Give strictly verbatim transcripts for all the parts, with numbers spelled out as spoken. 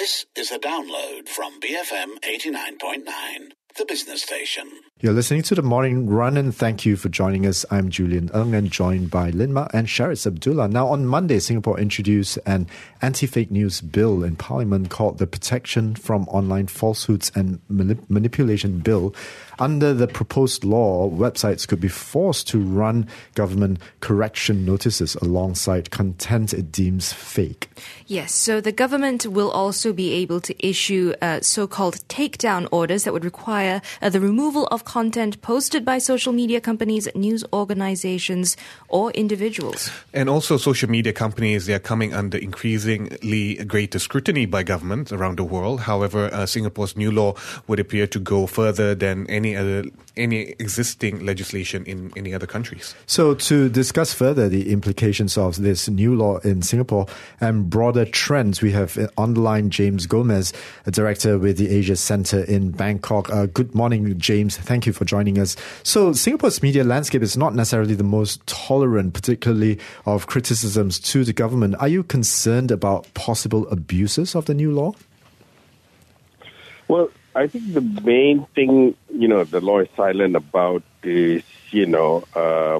This is a download from B F M eighty-nine point nine, the business station. You're listening to The Morning Run, and thank you for joining us. I'm Julian Ng, and joined by Linma and Sharis Abdullah. Now, on Monday, Singapore introduced an anti-fake news bill in Parliament called the Protection from Online Falsehoods and Manip- Manipulation Bill. Under the proposed law, websites could be forced to run government correction notices alongside content it deems fake. Yes, so the government will also be able to issue uh, so-called takedown orders that would require uh, the removal of content posted by social media companies, news organizations, or individuals. And also social media companies, they are coming under increasingly greater scrutiny by governments around the world. However, uh, Singapore's new law would appear to go further than any other any existing legislation in any other countries. So to discuss further the implications of this new law in Singapore and broader trends, we have on the line James Gomez, a director with the Asia Centre in Bangkok. Uh, good morning, James. Thank you for joining us. So Singapore's media landscape is not necessarily the most tolerant, particularly of criticisms to the government. Are you concerned about possible abuses of the new law? Well, I think the main thing, you know, the law is silent about is, you know, uh,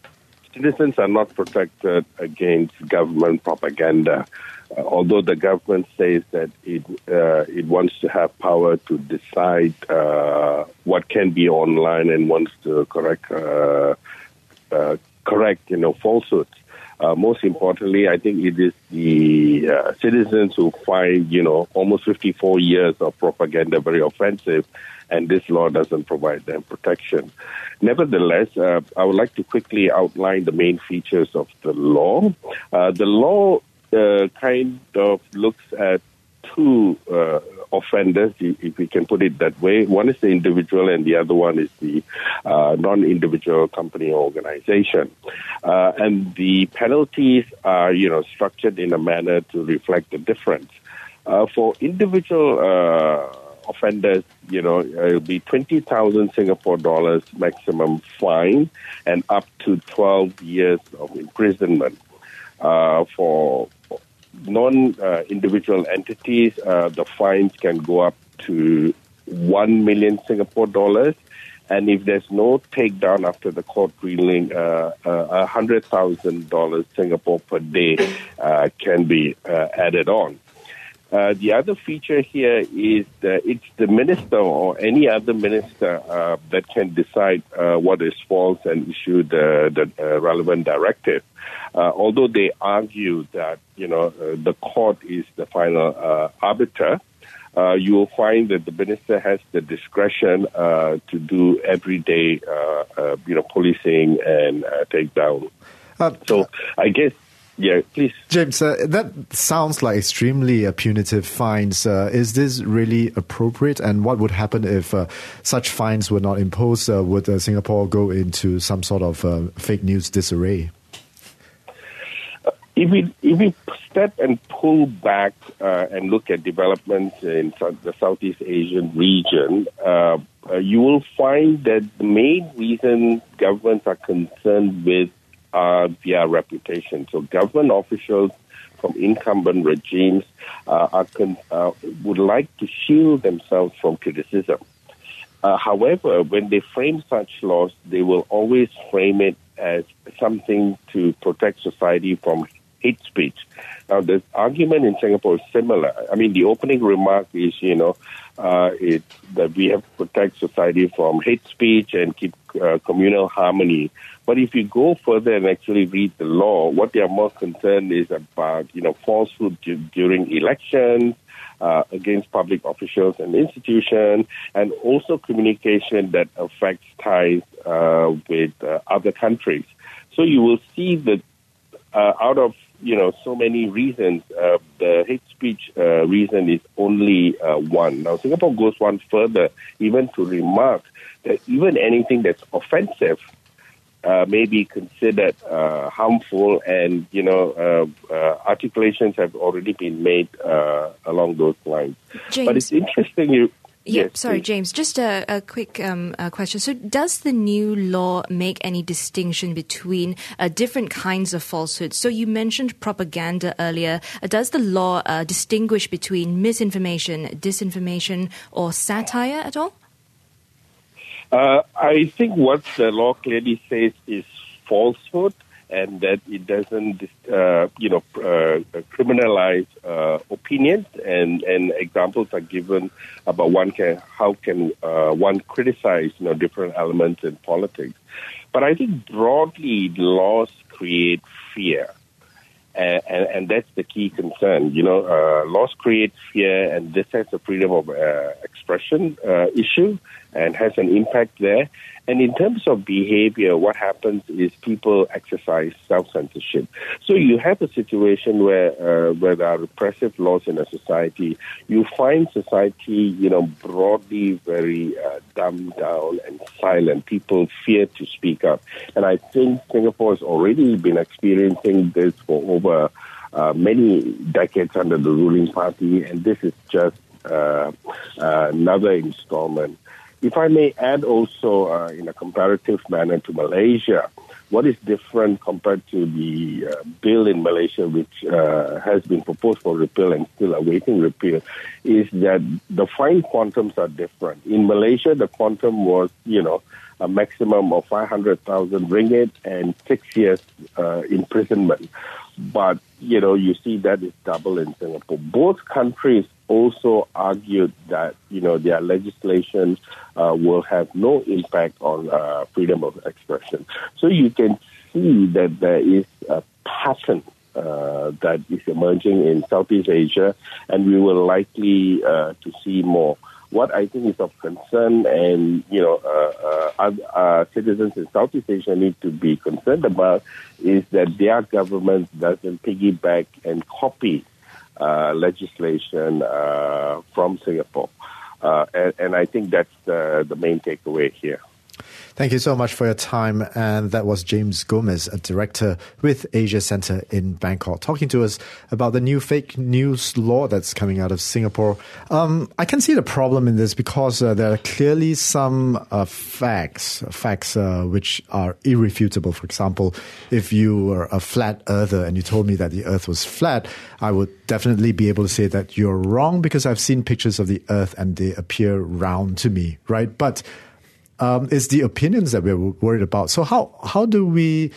citizens are not protected against government propaganda. Uh, although the government says that it uh, it wants to have power to decide uh, what can be online and wants to correct uh, uh, correct, you know, falsehoods. Uh, most importantly, I think it is the uh, citizens who find, you know, almost fifty-four years of propaganda very offensive, and this law doesn't provide them protection. Nevertheless, uh, I would like to quickly outline the main features of the law. Uh, the law uh, kind of looks at two uh, offenders, if we can put it that way. One is the individual and the other one is the uh, non-individual company or organization. Uh, and the penalties are, you know, structured in a manner to reflect the difference. Uh, for individual uh, offenders, you know, it'll be twenty thousand Singapore dollars maximum fine and up to twelve years of imprisonment. Uh, for non-individual uh, entities, uh, the fines can go up to one million Singapore dollars. And if there's no takedown after the court ruling, uh, uh, one hundred thousand dollars Singapore per day uh, can be uh, added on. Uh, the other feature here is that it's the minister or any other minister uh, that can decide uh, what is false and issue the, the uh, relevant directive. Uh, although they argue that, you know, uh, the court is the final uh, arbiter, uh, you will find that the minister has the discretion uh, to do everyday, uh, uh, you know, policing and uh, takedown. Uh, so I guess. Yeah, please. James, uh, that sounds like extremely uh, punitive fines. Uh, is this really appropriate? And what would happen if uh, such fines were not imposed? Uh, would uh, Singapore go into some sort of uh, fake news disarray? Uh, if we if we step and pull back uh, and look at developments in the Southeast Asian region, uh, uh, you will find that the main reason governments are concerned with Uh, their reputation. So government officials from incumbent regimes uh, are con- uh, would like to shield themselves from criticism. Uh, however, when they frame such laws, they will always frame it as something to protect society from hate speech. Now, the argument in Singapore is similar. I mean, the opening remark is, you know, uh, it, that we have to protect society from hate speech and keep uh, communal harmony. But if you go further and actually read the law, what they are more concerned is about, you know, falsehood d- during elections, uh, against public officials and institutions, and also communication that affects ties uh, with uh, other countries. So you will see that uh, out of, you know, so many reasons, uh, the hate speech uh, reason is only uh, one. Now, Singapore goes one further, even to remark that even anything that's offensive Uh, may be considered uh, harmful, and you know uh, uh, articulations have already been made uh, along those lines. James. But it's interesting you Yeah, Yes, sorry, please. James. Just a, a quick um, uh, question. So, does the new law make any distinction between uh, different kinds of falsehoods? So, you mentioned propaganda earlier. Uh, does the law uh, distinguish between misinformation, disinformation, or satire at all? Uh, I think what the law clearly says is falsehood, and that it doesn't, uh, you know, uh, criminalize uh, opinions. And, and examples are given about one can how can uh, one criticize, you know, different elements in politics. But I think broadly, laws create fear. And, and, and that's the key concern. You know, uh, laws create fear, and this has a freedom of uh, expression uh, issue and has an impact there. And in terms of behavior, what happens is people exercise self-censorship. So you have a situation where uh, where there are repressive laws in a society. You find society, you know, broadly very uh, dumbed down and silent. People fear to speak up. And I think Singapore has already been experiencing this for over uh, many decades under the ruling party, and this is just uh, uh, another installment. If I may add also uh, in a comparative manner to Malaysia, what is different compared to the uh, bill in Malaysia, which uh, has been proposed for repeal and still awaiting repeal, is that the fine quantums are different. In Malaysia, the quantum was, you know, a maximum of five hundred thousand ringgit and six years uh, imprisonment. But, you know, you see that is double in Singapore. Both countries also argued that, you know, their legislation uh, will have no impact on uh, freedom of expression. So you can see that there is a pattern uh, that is emerging in Southeast Asia, and we will likely uh, to see more. What I think is of concern, and, you know, uh, uh, uh, citizens in Southeast Asia need to be concerned about, is that their government doesn't piggyback and copy uh, legislation uh, from Singapore. Uh, and, and I think that's the, the main takeaway here. Thank you so much for your time. And that was James Gomez, a director with Asia Centre in Bangkok, talking to us about the new fake news law that's coming out of Singapore. Um, I can see the problem in this because uh, there are clearly some uh, facts, facts uh, which are irrefutable. For example, if you were a flat earther and you told me that the earth was flat, I would definitely be able to say that you're wrong because I've seen pictures of the earth and they appear round to me, right? But Um, it's the opinions that we're worried about. So how how do we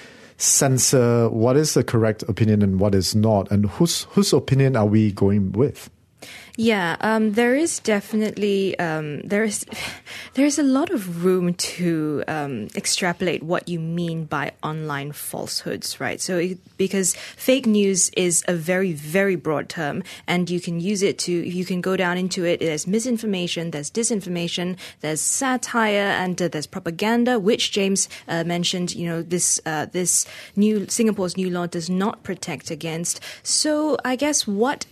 censor what is the correct opinion and what is not? And whose whose opinion are we going with? Yeah, um, there is definitely um, there is there is a lot of room to um, extrapolate what you mean by online falsehoods, right? So it, because fake news is a very very broad term, and you can use it to you can go down into it. There's misinformation, there's disinformation, there's satire, and uh, there's propaganda, which James uh, mentioned. You know, this uh, this new Singapore's new law does not protect against. So I guess what.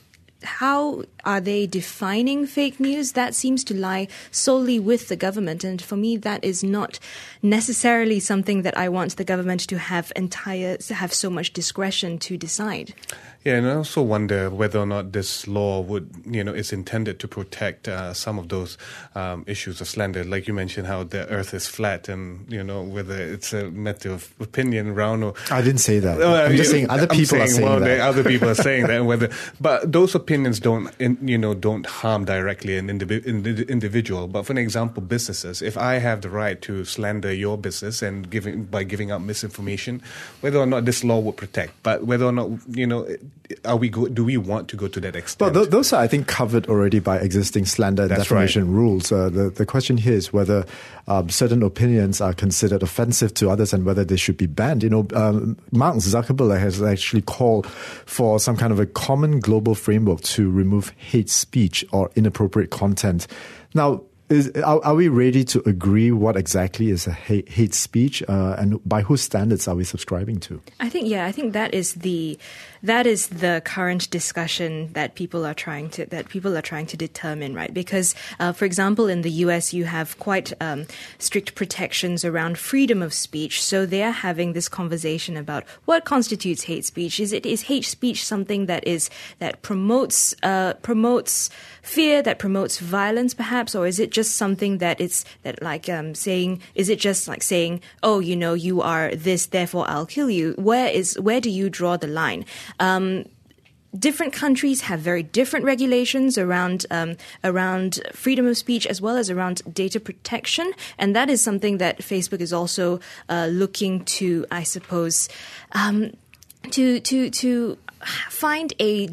How are they defining fake news? That seems to lie solely with the government. And for me, that is not necessarily something that I want the government to have entire, to have so much discretion to decide. Yeah, and I also wonder whether or not this law would, you know, is intended to protect uh, some of those um, issues of slander. Like you mentioned, how the earth is flat and, you know, whether it's a matter of opinion, round or... I didn't say that. Uh, I'm just saying other people saying, are saying well, that. Other people are saying that. Whether, but those opinions don't, in, you know, don't harm directly an indivi- individual. But for an example, businesses, if I have the right to slander your business and giving by giving out misinformation, whether or not this law would protect, but whether or not, you know, are we go, do we want to go to that extent? Well, th- those are, I think, covered already by existing slander and That's defamation right. rules. Uh, the, the question here is whether um, certain opinions are considered offensive to others and whether they should be banned. You know, um, Mark Zuckerberg has actually called for some kind of a common global framework to remove hate speech or inappropriate content. Now, Is, are, are we ready to agree what exactly is a hate, hate speech, uh, and by whose standards are we subscribing to? I think, yeah, I think that is the that is the current discussion that people are trying to that people are trying to determine, right? Because, uh, for example, in the U S, you have quite um, strict protections around freedom of speech, so they are having this conversation about what constitutes hate speech. Is it is hate speech something that is that promotes uh, promotes fear, that promotes violence, perhaps, or is it just something that it's that like um, saying? Is it just like saying, oh, you know, you are this, therefore I'll kill you? Where is where do you draw the line? Um, different countries have very different regulations around um, around freedom of speech as well as around data protection, and that is something that Facebook is also uh, looking to, I suppose, um, to to to find a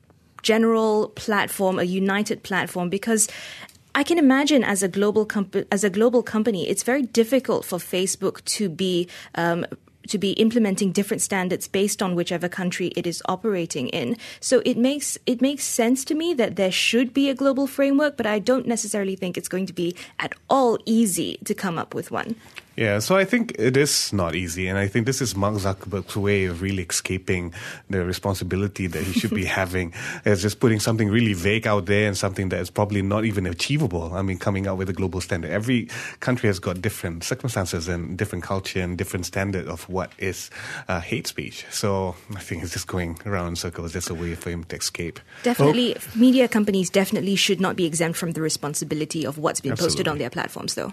general platform, a united platform, because I can imagine as a global comp- as a global company, it's very difficult for Facebook to be um, to be implementing different standards based on whichever country it is operating in. So it makes it makes sense to me that there should be a global framework, but I don't necessarily think it's going to be at all easy to come up with one. Yeah, so I think it is not easy, and I think this is Mark Zuckerberg's way of really escaping the responsibility that he should be having, as just putting something really vague out there and something that is probably not even achievable. I mean, coming out with a global standard. Every country has got different circumstances and different culture and different standard of what is uh, hate speech. So I think it's just going around in circles. That's a way for him to escape. Definitely, oh. Media companies definitely should not be exempt from the responsibility of what's been Absolutely. posted on their platforms, though.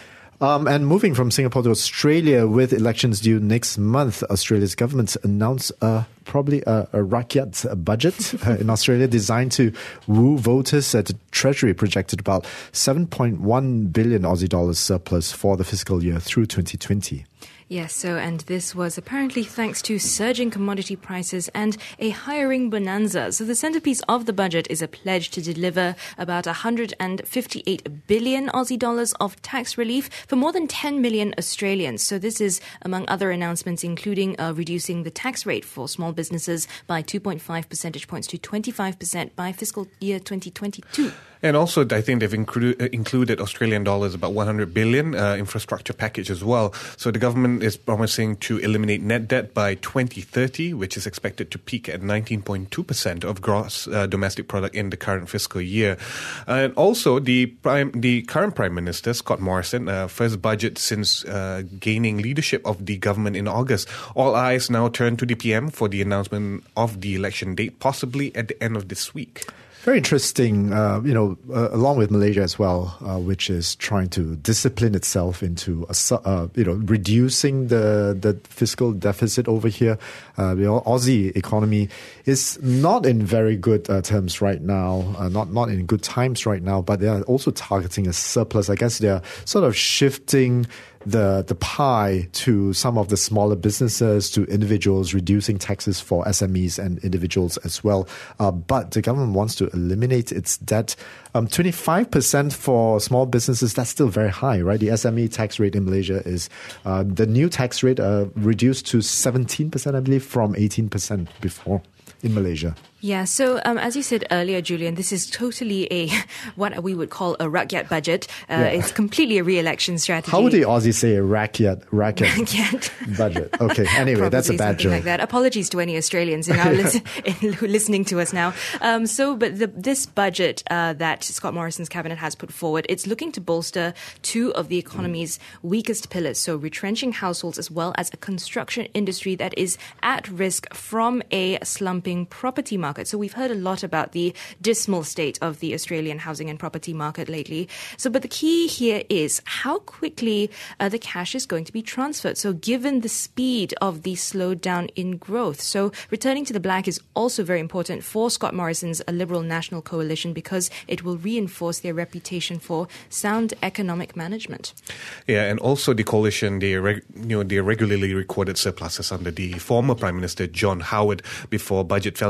Um, and moving from Singapore to Australia, with elections due next month, Australia's government announced uh, probably a, a rakyat budget uh, in Australia designed to woo voters. At the Treasury projected about seven point one billion Aussie dollars surplus for the fiscal year through twenty twenty. Yes, so and this was apparently thanks to surging commodity prices and a hiring bonanza. So the centerpiece of the budget is a pledge to deliver about one hundred fifty-eight billion Aussie dollars of tax relief for more than ten million Australians. So this is among other announcements, including uh, reducing the tax rate for small businesses by two point five percentage points to twenty-five percent by fiscal year twenty twenty-two. And also, I think they've inclu- included Australian dollars, about one hundred billion uh, infrastructure package as well. So the government is promising to eliminate net debt by twenty thirty, which is expected to peak at nineteen point two percent of gross uh, domestic product in the current fiscal year. And also, the prime, the current Prime Minister, Scott Morrison, uh, first budget since uh, gaining leadership of the government in August. All eyes now turn to the P M for the announcement of the election date, possibly at the end of this week. Very interesting, uh, you know, uh, along with Malaysia as well, uh, which is trying to discipline itself into, a, uh, you know, reducing the, the fiscal deficit over here. Uh, the Aussie economy is not in very good uh, terms right now, uh, not, not in good times right now, but they are also targeting a surplus. I guess they are sort of shifting the the pie to some of the smaller businesses, to individuals, reducing taxes for S M Es and individuals as well. Uh, but the government wants to eliminate its debt. Um, twenty-five percent for small businesses, that's still very high, right? The S M E tax rate in Malaysia is, uh, the new tax rate uh, reduced to seventeen percent, I believe, from eighteen percent before in Malaysia. Yeah, so um, as you said earlier, Julian, this is totally a what we would call a rakyat budget. Uh, yeah. It's completely a re-election strategy. How would the Aussies say a rakyat, rakyat, rakyat. budget? Okay, anyway, Probably that's a bad joke. Like that. Apologies to any Australians in our listen, in, listening to us now. Um, so, but the, this budget uh, that Scott Morrison's cabinet has put forward, it's looking to bolster two of the economy's mm. weakest pillars. So, retrenching households as well as a construction industry that is at risk from a slumping property market. So we've heard a lot about the dismal state of the Australian housing and property market lately. So, but the key here is how quickly uh, the cash is going to be transferred. So given the speed of the slowdown in growth. So returning to the black is also very important for Scott Morrison's a Liberal National Coalition because it will reinforce their reputation for sound economic management. Yeah, and also the coalition, they, reg- you know, they regularly recorded surpluses under the former Prime Minister John Howard before budget fell into persistent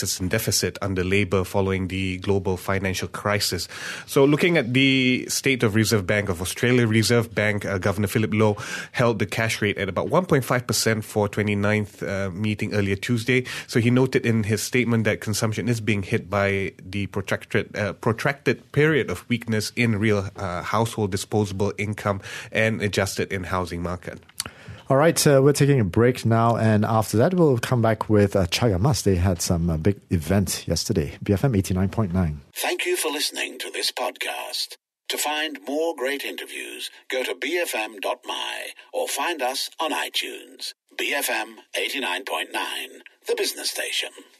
persistent deficit under Labour following the global financial crisis. So looking at the state of Reserve Bank of Australia, Reserve Bank uh, Governor Philip Lowe held the cash rate at about one point five percent for twenty-ninth uh, meeting earlier Tuesday. So he noted in his statement that consumption is being hit by the protracted, uh, protracted period of weakness in real uh, household disposable income and adjusted in housing market. All right, uh, we're taking a break now, and after that we'll come back with uh, Chagamas. They had some uh, big event yesterday. B F M eighty-nine point nine. Thank you for listening to this podcast. To find more great interviews, go to b f m dot m y or find us on iTunes. B F M eighty-nine point nine, the business station.